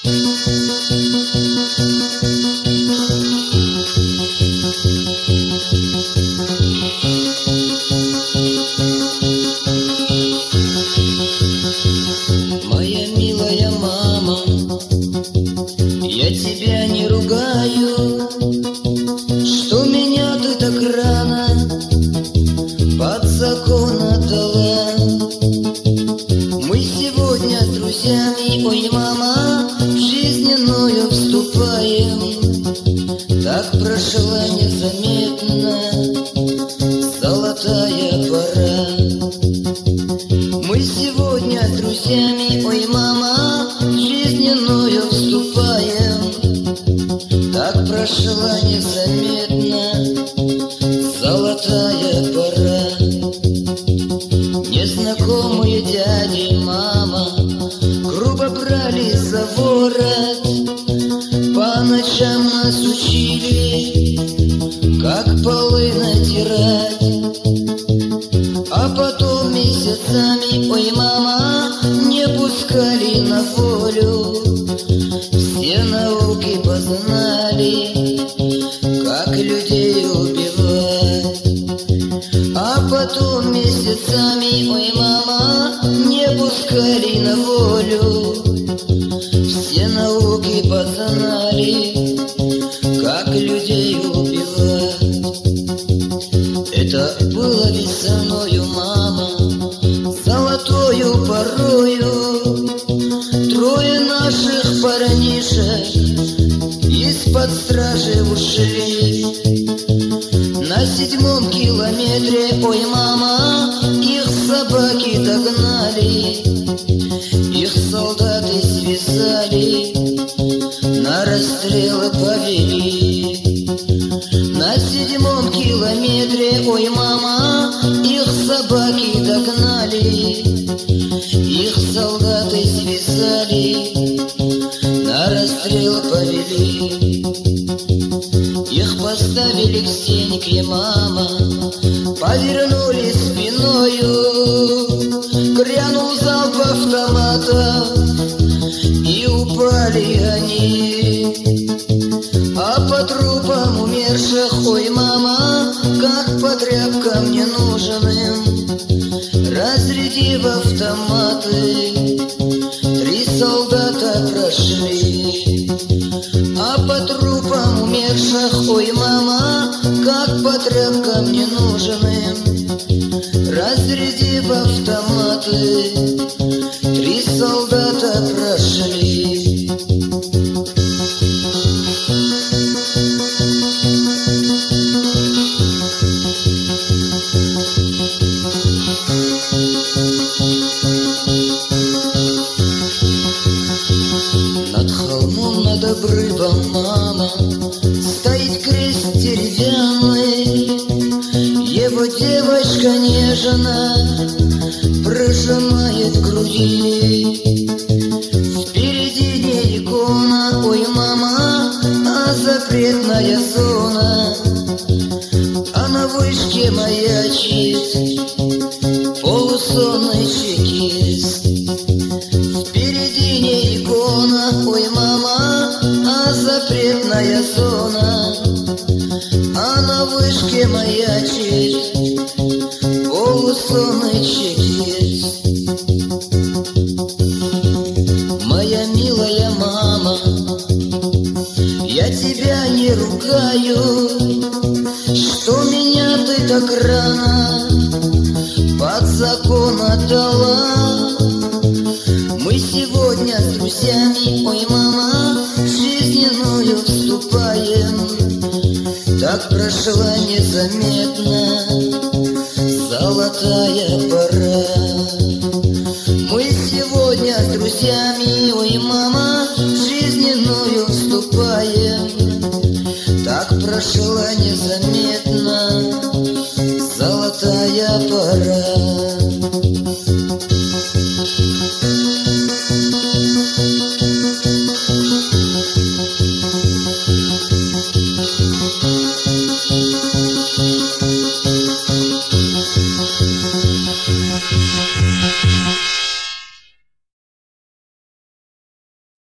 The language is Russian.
Моя милая мама, я тебя не ругаю, что меня ты так рано под закон отдала. Мы сегодня с друзьями, ой, мама, в жизненную вступаем. Так прошла незаметно золотая пора. Мы сегодня с друзьями, ой, мама, в жизненную вступаем. Так прошла незаметно золотая пора. Незнакомые дяди, мама, грубо брали за ворот, по ночам нас учили, как полы натирать. А потом месяцами, ой, мама, не пускали на волю. Все науки познали, как людей убивать. А потом месяцами, ой, мама, не пускали на волю. Все науки познали, как людей убивать. Это было весною, мама, золотою порою. Трое наших парнишек из-под стражи ушли. На 7-м километре, ой, мама, их собаки догнали. Их солдаты связали, на расстрелы повели. На 7-м километре, ой, мама, их собаки догнали. Их солдаты связали, на расстрел повели. Их поставили к стенке, мама, повернули спиною. Грянул залп автомата, и упали они. А по трупам умерших, ой, мама, как по тряпкам ненужным, разрядив автоматы, 3 солдата прошли. А по трупам умерших, ой, мама, как по тряпкам ненужным, разрядив автоматы, 3 солдата прошли. Над холмом, над обрывом, мама, стоит крест деревянный. Его девочка нежно прижимает к груди. Впереди не икона, ой, мама, а запретная зона. А на вышке маячит полусонный чекист. Впереди не икона, ой, мама, а запретная зона. А на вышке маячит полусонный чекист. Моя милая мама, я тебя не ругаю, что меня ты так рано под закон отдала. Мы сегодня с друзьями, ой, мама, в жизненную вступаем. Так прошла незаметно золотая пора. Мы сегодня с друзьями, ой, мама, в жизненную вступаем. Так прошла незаметно